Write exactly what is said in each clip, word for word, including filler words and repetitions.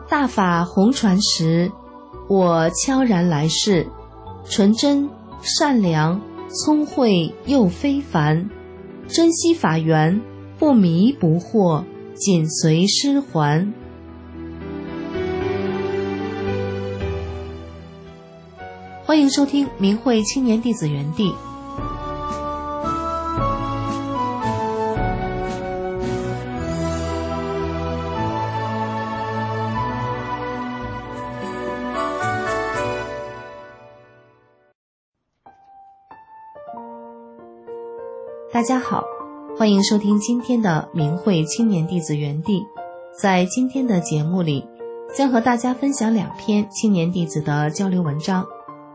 大法红传时，我悄然来世，纯真善良聪慧又非凡，珍惜法缘，不迷不惑，紧随师还。欢迎收听明慧青年弟子园地。大家好，欢迎收听今天的明慧青年弟子园地。在今天的节目里，将和大家分享两篇青年弟子的交流文章。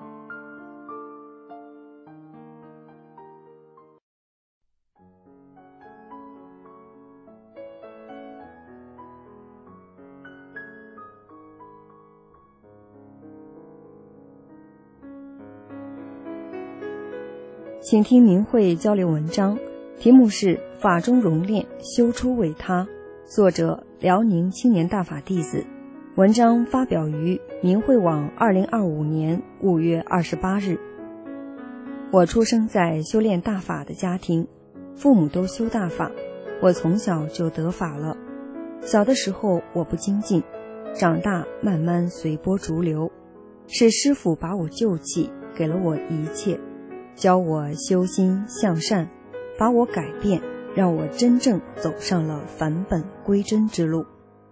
请听明慧交流文章，题目是《法中熔炼，修出为他》，作者辽宁青年大法弟子。文章发表于明慧网二零二五年五月二十八日。我出生在修炼大法的家庭，父母都修大法，我从小就得法了。小的时候我不精进，长大慢慢随波逐流，是师父把我救起，给了我一切，教我修心向善，把我改变，让我真正走上了返本归真之路。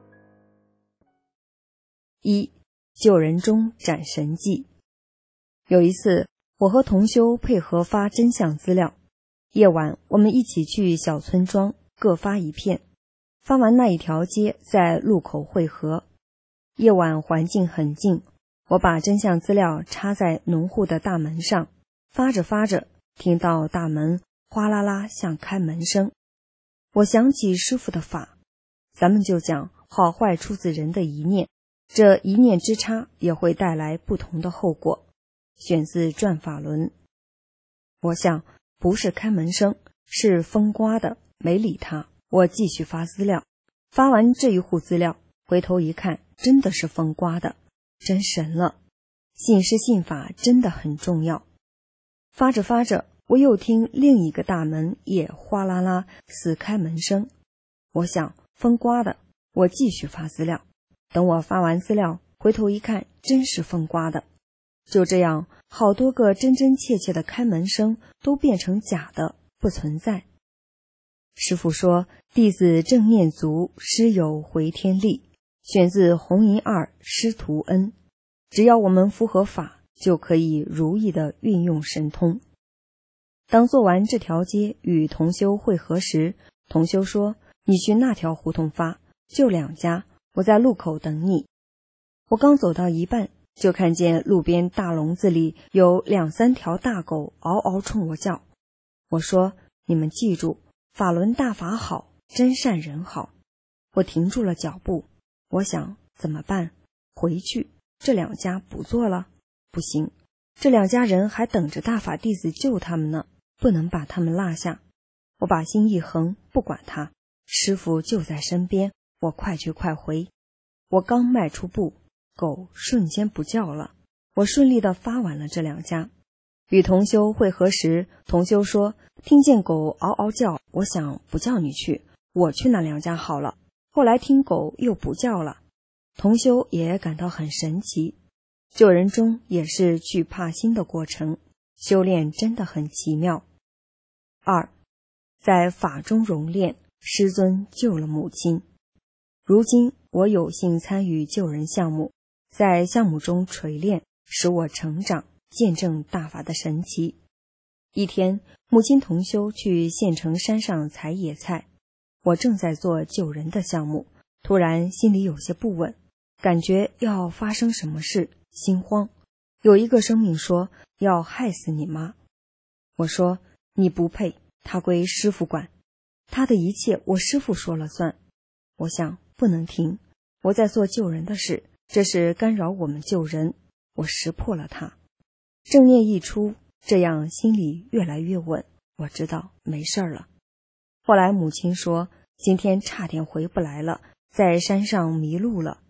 一、救人中展神迹。有一次，我和同修配合发真相资料，夜晚我们一起去小村庄，各发一片。发完那一条街，在路口汇合。夜晚环境很静，我把真相资料插在农户的大门上，发着发着，听到大门哗啦啦像开门声。我想起师父的法，咱们就讲好坏出自人的一念，这一念之差也会带来不同的后果。选自转法轮。我想不是开门声，是风刮的，没理他。我继续发资料，发完这一户资料，回头一看，真的是风刮的，真神了。信是信法真的很重要。发着发着，我又听另一个大门也哗啦啦似开门声。我想风刮的，我继续发资料。等我发完资料，回头一看，真是风刮的。就这样，好多个真真切切的开门声都变成假的，不存在。师父说，弟子正念足，师有回天力，选自红银二师徒恩。只要我们符合法，就可以如意的运用神通。当做完这条街与同修会合时，同修说，你去那条胡同发，就两家，我在路口等你。我刚走到一半，就看见路边大笼子里有两三条大狗嗷嗷冲我叫。我说，你们记住，法轮大法好，真善人好。我停住了脚步，我想怎么办？回去，这两家不做了？不行，这两家人还等着大法弟子救他们呢，不能把他们落下。我把心一横，不管他，师父就在身边，我快去快回。我刚迈出步，狗瞬间不叫了。我顺利地发完了这两家。与同修会合时，同修说，听见狗嗷嗷叫，我想不叫你去，我去那两家好了。后来听狗又不叫了。同修也感到很神奇。救人中也是去怕心的过程，修炼真的很奇妙。二，在法中熔炼，师尊救了母亲。如今我有幸参与救人项目，在项目中锤炼，使我成长，见证大法的神奇。一天，母亲同修去县城山上采野菜，我正在做救人的项目，突然心里有些不稳，感觉要发生什么事，心慌。有一个声命说，要害死你妈。我说，你不配，他归师父管，他的一切我师父说了算。我想不能停，我在做救人的事，这是干扰我们救人，我识破了他。正念一出，这样心里越来越稳，我知道没事了。后来母亲说，今天差点回不来了，在山上迷路了。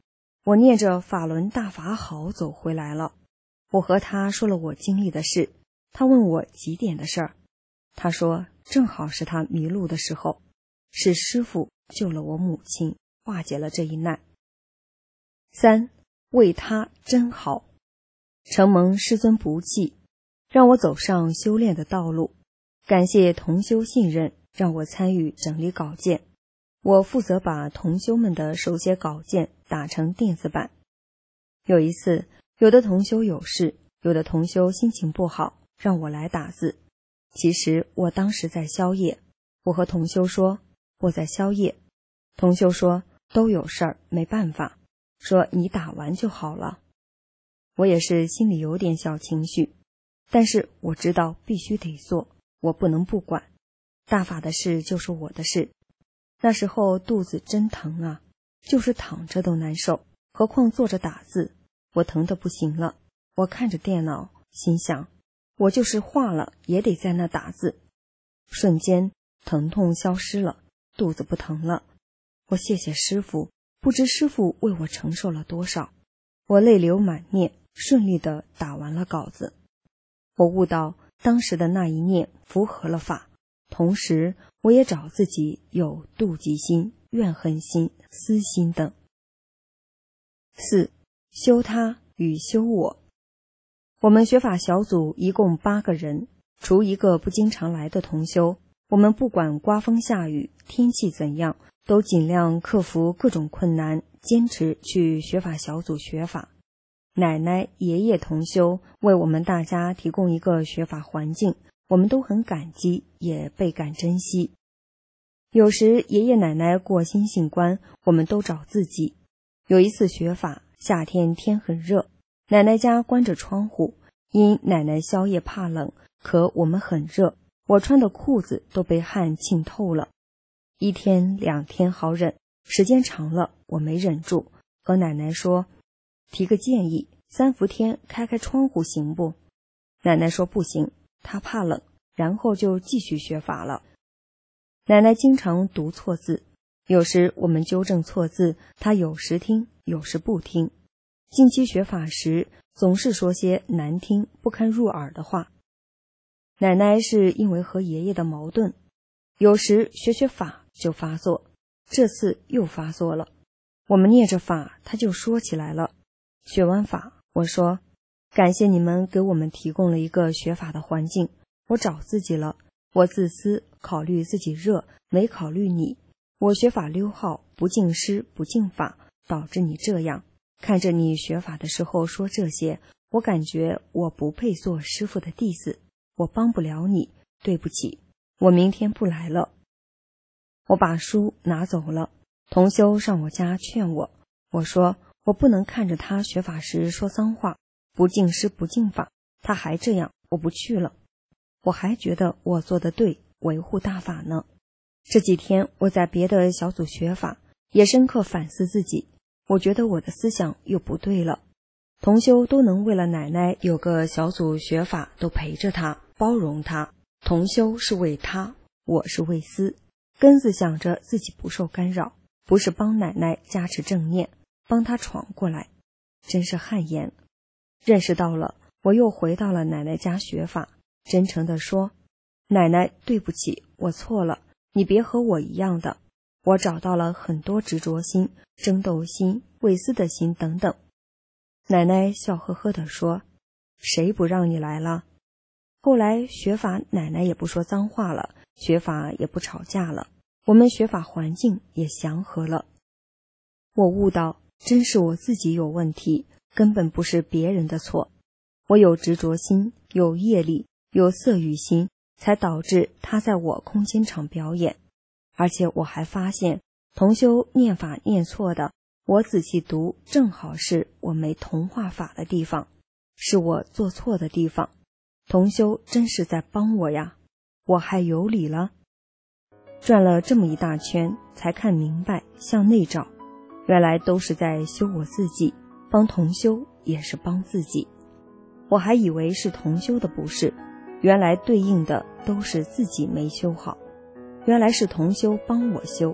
我念着法轮大法好走回来了。我和他说了我经历的事，他问我几点的事儿。他说正好是他迷路的时候，是师父救了我母亲，化解了这一难。三，为他真好。承蒙师尊不弃，让我走上修炼的道路。感谢同修信任，让我参与整理稿件。我负责把同修们的手写稿件打成电子版。有一次，有的同修有事，有的同修心情不好，让我来打字。其实我当时在宵夜，我和同修说我在宵夜。同修说都有事儿，没办法，说你打完就好了。我也是心里有点小情绪，但是我知道必须得做，我不能不管。大法的事就是我的事。那时候肚子真疼啊，就是躺着都难受，何况坐着打字，我疼得不行了。我看着电脑，心想我就是化了也得在那打字。瞬间疼痛消失了，肚子不疼了。我谢谢师父，不知师父为我承受了多少。我泪流满面，顺利地打完了稿子。我悟到当时的那一念符合了法，同时我也找自己有妒忌心、怨恨心、私心等。四，修他与修我。我们学法小组一共八个人，除一个不经常来的同修，我们不管刮风下雨，天气怎样，都尽量克服各种困难，坚持去学法小组学法。奶奶、爷爷同修为我们大家提供一个学法环境，我们都很感激，也倍感珍惜。有时爷爷奶奶过心性关，我们都找自己。有一次学法，夏天天很热，奶奶家关着窗户，因奶奶宵夜怕冷，可我们很热，我穿的裤子都被汗浸透了。一天两天好忍，时间长了我没忍住，和奶奶说提个建议，三伏天开开窗户行不？奶奶说不行，她怕冷，然后就继续学法了。奶奶经常读错字，有时我们纠正错字，她有时听，有时不听。近期学法时，总是说些难听不堪入耳的话。奶奶是因为和爷爷的矛盾，有时学学法就发作，这次又发作了。我们念着法，她就说起来了。学完法，我说感谢你们给我们提供了一个学法的环境，我找自己了，我自私，考虑自己热，没考虑你。我学法溜号，不敬师不敬法，导致你这样。看着你学法的时候说这些，我感觉我不配做师父的弟子，我帮不了你，对不起，我明天不来了。我把书拿走了，同修上我家劝我，我说我不能看着他学法时说脏话，不敬师不敬法，他还这样，我不去了。我还觉得我做得对，维护大法呢。这几天我在别的小组学法，也深刻反思自己，我觉得我的思想又不对了。同修都能为了奶奶有个小组学法，都陪着她，包容她。同修是为他，我是为私，根子想着自己不受干扰，不是帮奶奶加持正念，帮她闯过来，真是汗颜。认识到了，我又回到了奶奶家学法，真诚地说，奶奶对不起，我错了，你别和我一样的。我找到了很多执着心、争斗心、为私的心等等。奶奶笑呵呵地说，谁不让你来了？后来学法，奶奶也不说脏话了，学法也不吵架了，我们学法环境也祥和了。我悟到，真是我自己有问题，根本不是别人的错。我有执着心，有业力，有色欲心，才导致他在我空间场表演。而且我还发现，同修念法念错的，我仔细读，正好是我没同化法的地方，是我做错的地方。同修真是在帮我呀，我还有理了。转了这么一大圈，才看明白，向内找，原来都是在修我自己，帮同修也是帮自己。我还以为是同修的不是，原来对应的都是自己没修好。原来是同修帮我修，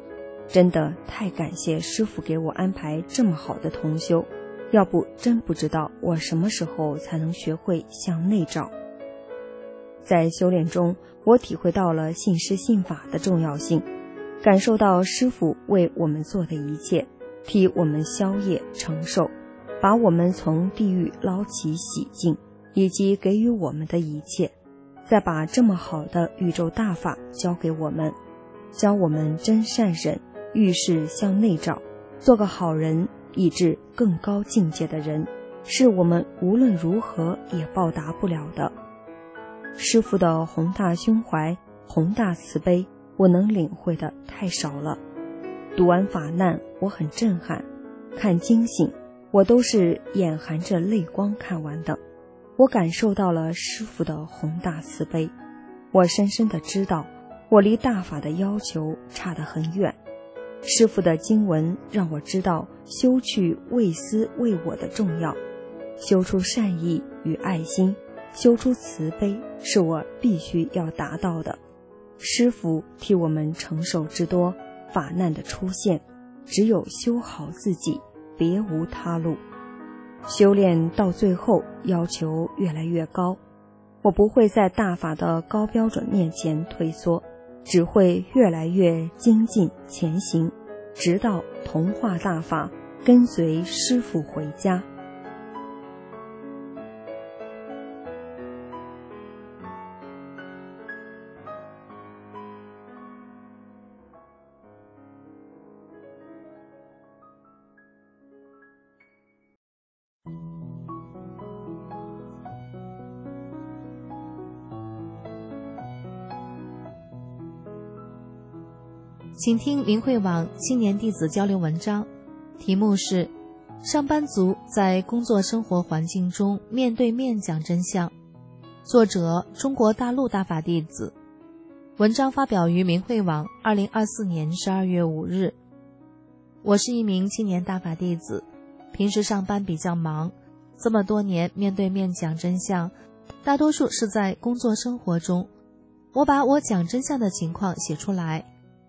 真的太感谢师父给我安排这么好的同修，要不真不知道我什么时候才能学会向内找。在修炼中，我体会到了信师信法的重要性，感受到师父为我们做的一切，替我们消业承受，把我们从地狱捞起洗净，以及给予我们的一切，再把这么好的宇宙大法交给我们，教我们真善忍，遇事向内找，做个好人，以致更高境界的人，是我们无论如何也报答不了的。师父的宏大胸怀、宏大慈悲，我能领会的太少了。读完法难，我很震撼，看惊醒，我都是眼含着泪光看完的。我感受到了师父的宏大慈悲，我深深地知道，我离大法的要求差得很远。师父的经文让我知道修去为私为我的重要，修出善意与爱心，修出慈悲，是我必须要达到的。师父替我们承受之多，法难的出现，只有修好自己，别无他路。修炼到最后，要求越来越高，我不会在大法的高标准面前退缩，只会越来越精进前行，直到同化大法，跟随师父回家。 请听明慧网青年弟子交流文章，题目是上班族在工作生活环境中面对面讲真相，作者中国大陆大法弟子。文章发表于明慧网二零二四年十二月五日。我是一名青年大法弟子，平时上班比较忙，这么多年面对面讲真相，大多数是在工作生活中。我把我讲真相的情况写出来。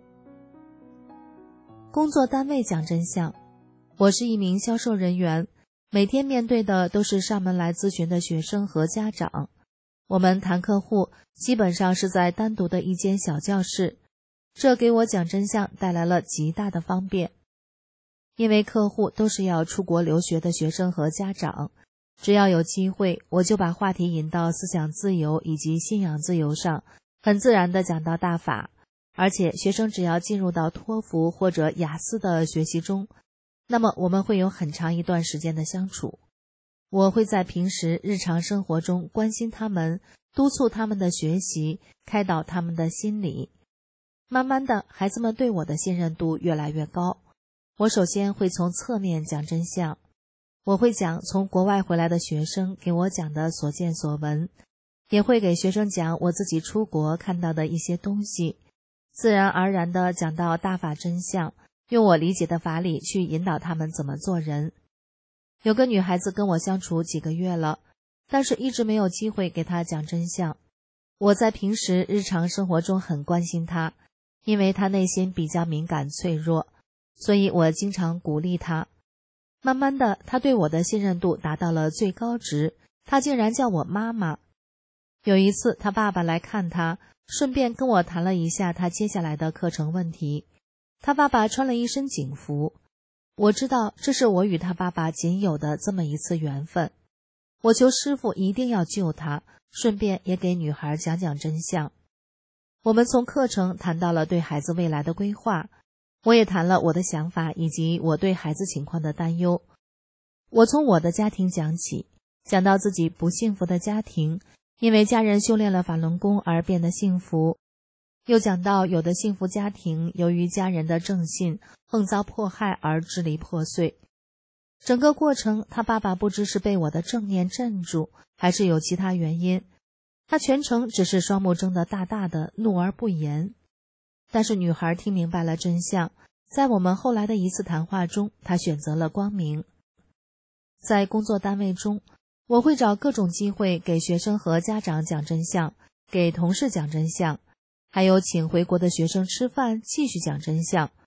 工作单位讲真相，我是一名销售人员，每天面对的都是上门来咨询的学生和家长。我们谈客户基本上是在单独的一间小教室，这给我讲真相带来了极大的方便。因为客户都是要出国留学的学生和家长，只要有机会，我就把话题引到思想自由以及信仰自由上，很自然地讲到大法。而且学生只要进入到托福或者雅思的学习中，那么我们会有很长一段时间的相处。我会在平时日常生活中关心他们，督促他们的学习，开导他们的心理。慢慢的，孩子们对我的信任度越来越高。我首先会从侧面讲真相，我会讲从国外回来的学生给我讲的所见所闻，也会给学生讲我自己出国看到的一些东西。自然而然地讲到大法真相，用我理解的法理去引导他们怎么做人。有个女孩子跟我相处几个月了，但是一直没有机会给她讲真相。我在平时日常生活中很关心她，因为她内心比较敏感脆弱，所以我经常鼓励她。慢慢的，她对我的信任度达到了最高值，她竟然叫我妈妈。有一次她爸爸来看她，顺便跟我谈了一下他接下来的课程问题。他爸爸穿了一身警服，我知道这是我与他爸爸仅有的这么一次缘分。我求师父一定要救他，顺便也给女孩讲讲真相。我们从课程谈到了对孩子未来的规划，我也谈了我的想法以及我对孩子情况的担忧。我从我的家庭讲起，讲到自己不幸福的家庭，因为家人修炼了法轮功而变得幸福，又讲到有的幸福家庭由于家人的正信横遭迫害而支离破碎。整个过程，他爸爸不知是被我的正念镇住，还是有其他原因，他全程只是双目睁得大大的，怒而不言。但是女孩听明白了真相，在我们后来的一次谈话中，她选择了光明。在工作单位中，我会找各种机会给学生和家长讲真相，给同事讲真相，还有请回国的学生吃饭继续讲真相。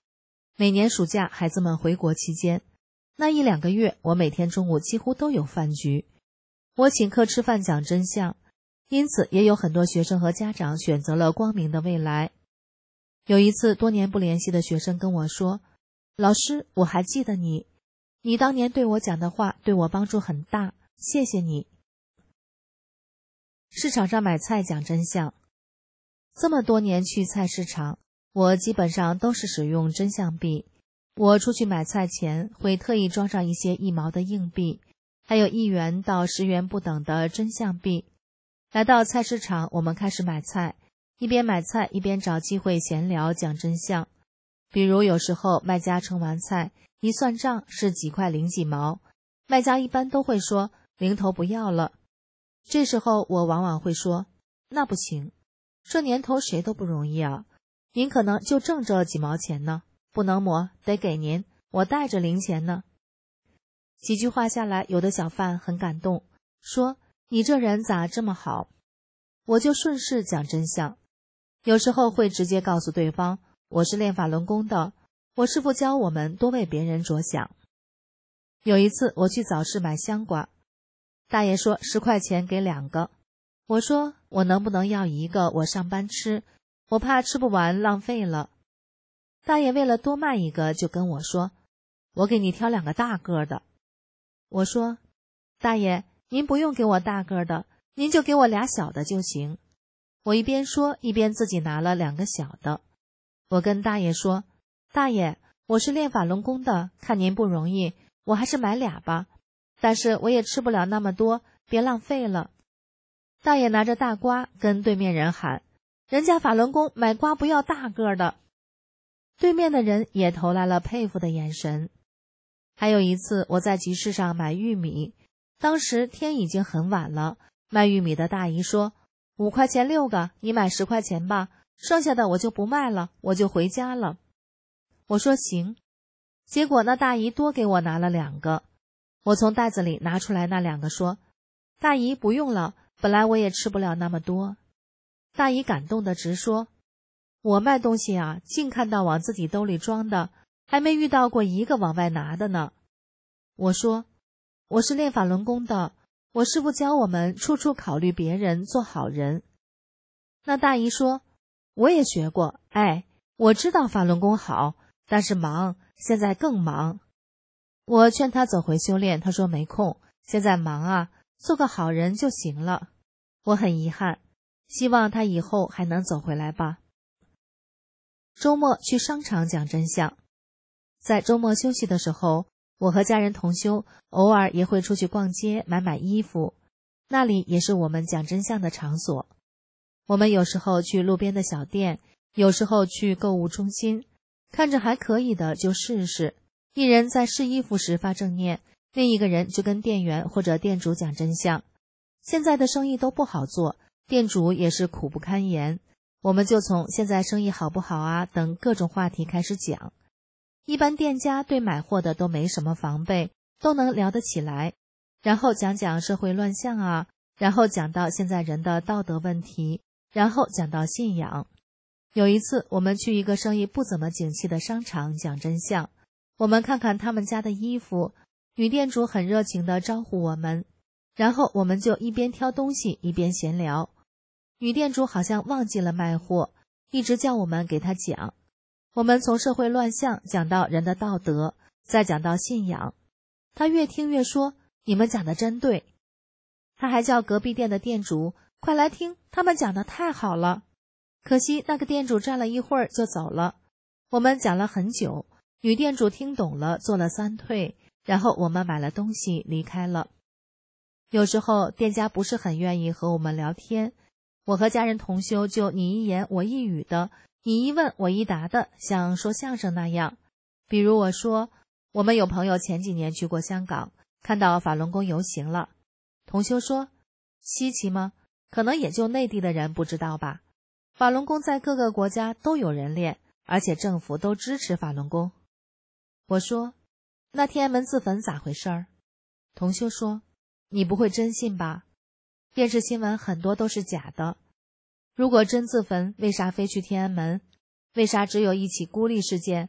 每年暑假孩子们回国期间，那一两个月，我每天中午几乎都有饭局。我请客吃饭讲真相，因此也有很多学生和家长选择了光明的未来。有一次，多年不联系的学生跟我说，老师，我还记得你，你当年对我讲的话对我帮助很大，谢谢你。市场上买菜讲真相，这么多年去菜市场，我基本上都是使用真相币。我出去买菜前会特意装上一些一毛的硬币，还有一元到十元不等的真相币。来到菜市场，我们开始买菜，一边买菜一边找机会闲聊讲真相。比如有时候卖家称完菜，一算账是几块零几毛，卖家一般都会说零头不要了。这时候我往往会说，那不行，这年头谁都不容易啊，您可能就挣这几毛钱呢，不能磨，得给您，我带着零钱呢。几句话下来，有的小贩很感动，说你这人咋这么好？我就顺势讲真相，有时候会直接告诉对方，我是练法轮功的，我师父教我们多为别人着想。有一次我去早市买香瓜，大爷说十块钱给两个，我说我能不能要一个，我上班吃，我怕吃不完浪费了。大爷为了多卖一个，就跟我说，我给你挑两个大个的。我说，大爷，您不用给我大个的，您就给我俩小的就行。我一边说一边自己拿了两个小的。我跟大爷说，大爷，我是练法轮功的，看您不容易，我还是买俩吧，但是我也吃不了那么多，别浪费了。大爷拿着大瓜跟对面人喊，人家法轮功买瓜不要大个的。对面的人也投来了佩服的眼神。还有一次我在集市上买玉米，当时天已经很晚了，卖玉米的大姨说，五块钱六个，你买十块钱吧，剩下的我就不卖了，我就回家了。我说行，结果那大姨多给我拿了两个。我从袋子里拿出来那两个说，大姨不用了，本来我也吃不了那么多。大姨感动的直说，我卖东西啊，净看到往自己兜里装的，还没遇到过一个往外拿的呢。我说，我是练法轮功的，我师父教我们处处考虑别人，做好人。那大姨说，我也学过，哎，我知道法轮功好，但是忙，现在更忙。我劝他走回修炼，他说没空，现在忙啊，做个好人就行了。我很遗憾，希望他以后还能走回来吧。周末去商场讲真相。在周末休息的时候，我和家人同修偶尔也会出去逛街买买衣服，那里也是我们讲真相的场所。我们有时候去路边的小店，有时候去购物中心，看着还可以的就试试。一人在试衣服时发正念，另一个人就跟店员或者店主讲真相。现在的生意都不好做，店主也是苦不堪言，我们就从现在生意好不好啊等各种话题开始讲。一般店家对买货的都没什么防备，都能聊得起来，然后讲讲社会乱象啊，然后讲到现在人的道德问题，然后讲到信仰。有一次我们去一个生意不怎么景气的商场讲真相，我们看看他们家的衣服，女店主很热情地招呼我们，然后我们就一边挑东西一边闲聊。女店主好像忘记了卖货，一直叫我们给她讲。我们从社会乱象讲到人的道德，再讲到信仰。她越听越说，你们讲的真对。她还叫隔壁店的店主，快来听，他们讲的太好了。可惜那个店主站了一会儿就走了。我们讲了很久，女店主听懂了，做了三退，然后我们买了东西离开了。有时候店家不是很愿意和我们聊天，我和家人同修就你一言我一语的，你一问我一答的，像说相声那样。比如我说，我们有朋友前几年去过香港，看到法轮功游行了。同修说，稀奇吗？可能也就内地的人不知道吧。法轮功在各个国家都有人练，而且政府都支持法轮功。我说，那天安门自焚咋回事儿？同修说，你不会真信吧？电视新闻很多都是假的。如果真自焚，为啥非去天安门？为啥只有一起孤立事件？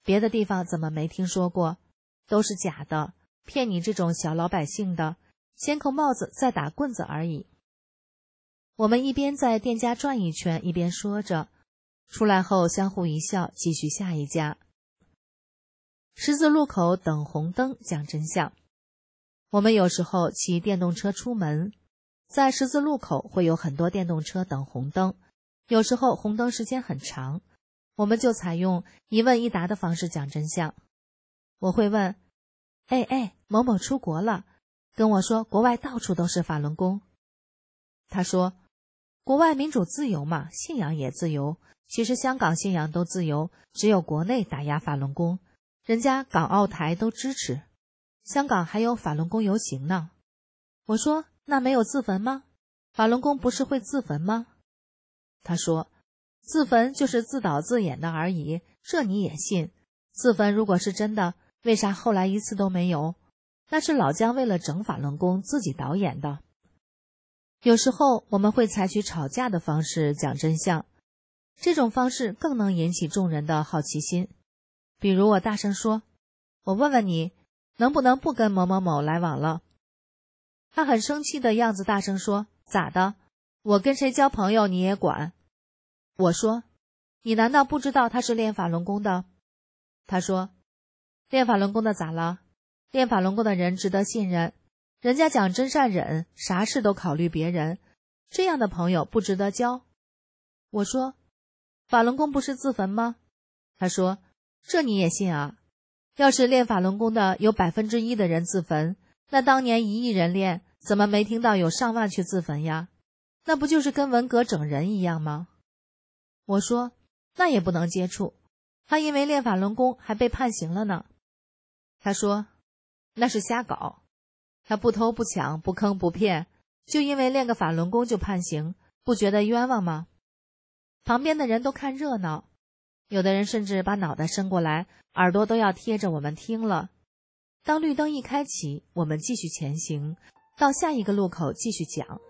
别的地方怎么没听说过？都是假的，骗你这种小老百姓的，先扣帽子再打棍子而已。我们一边在店家转一圈，一边说着，出来后相互一笑，继续下一家。十字路口等红灯讲真相。我们有时候骑电动车出门，在十字路口会有很多电动车等红灯，有时候红灯时间很长，我们就采用一问一答的方式讲真相。我会问，哎哎，某某出国了，跟我说国外到处都是法轮功。他说，国外民主自由嘛，信仰也自由，其实香港信仰都自由，只有国内打压法轮功，人家港澳台都支持，香港还有法轮功游行呢。我说，那没有自焚吗？法轮功不是会自焚吗？他说，自焚就是自导自演的而已，这你也信？自焚如果是真的，为啥后来一次都没有？那是老姜为了整法轮功自己导演的。有时候我们会采取吵架的方式讲真相，这种方式更能引起众人的好奇心。比如我大声说，我问问你，能不能不跟某某某来往了？他很生气的样子大声说，咋的？我跟谁交朋友你也管？我说，你难道不知道他是练法轮功的？他说，练法轮功的咋了？练法轮功的人值得信任，人家讲真善忍，啥事都考虑别人，这样的朋友不值得交。我说，法轮功不是自焚吗？他说，这你也信啊？要是练法轮功的有百分之一的人自焚，那当年一亿人练，怎么没听到有上万去自焚呀？那不就是跟文革整人一样吗？我说，那也不能接触，他因为练法轮功还被判刑了呢。他说，那是瞎搞，他不偷不抢不坑不骗，就因为练个法轮功就判刑，不觉得冤枉吗？旁边的人都看热闹，有的人甚至把脑袋伸过来，耳朵都要贴着我们听了。当绿灯一开启，我们继续前行，到下一个路口继续讲。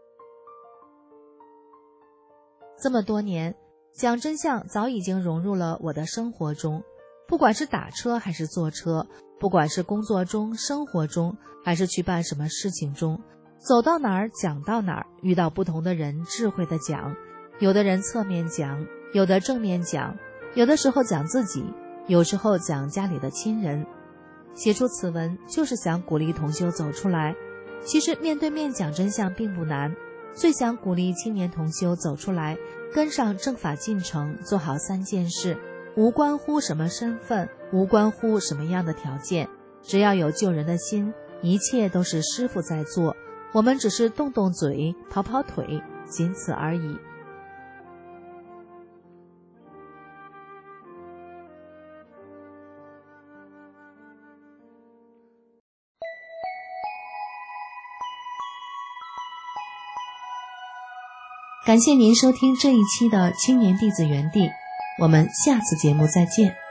这么多年，讲真相早已经融入了我的生活中，不管是打车还是坐车，不管是工作中、生活中，还是去办什么事情中，走到哪儿讲到哪儿，遇到不同的人智慧的讲，有的人侧面讲，有的正面讲，有的时候讲自己，有时候讲家里的亲人。写出此文就是想鼓励同修走出来，其实面对面讲真相并不难，最想鼓励青年同修走出来，跟上正法进程，做好三件事，无关乎什么身份，无关乎什么样的条件，只要有救人的心，一切都是师父在做，我们只是动动嘴，跑跑腿，仅此而已。感谢您收听这一期的青年弟子园地，我们下次节目再见。